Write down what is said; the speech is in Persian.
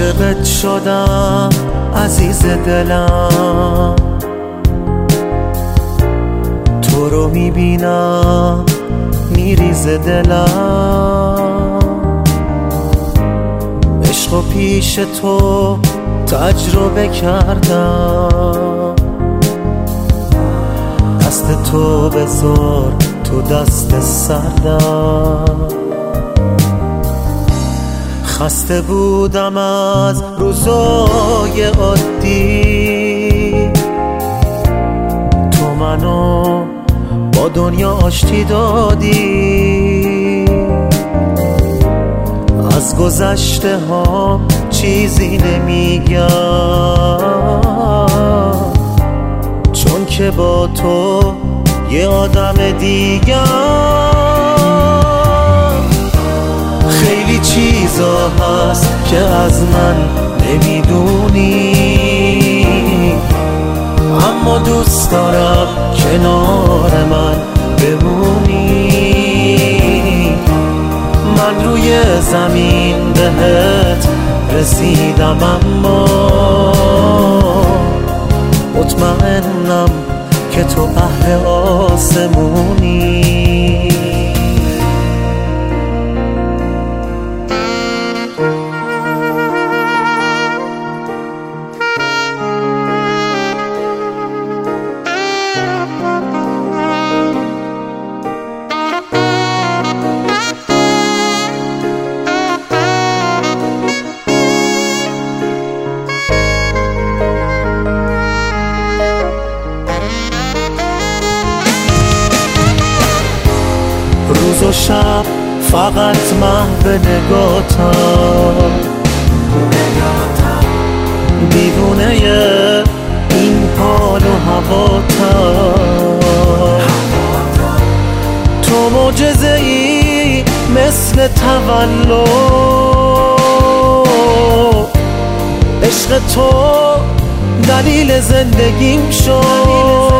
عاشقت شدم عزیز دلم، تو رو میبینم میریزه دلم. عشق و پیش تو تجربه کردم، دست تو بذار تو دست سردم. خسته بودم از روزای عادی، تو منو با دنیا آشتی دادی. از گذشته ها چیزی نمیگم، چون که با تو یه آدم دیگم. خیلی چیزا هست که از من نمیدونی، اما دوست دارم کنار من بمونی. من روی زمین بهت رسیدم، اما مطمئنم که تو اهل آسمونی. روز و شب فقط محو نگاتم، دیوونه این حال و هواتم. تو معجزه ای مثل تولد، عشق تو دلیل زندگیم شد.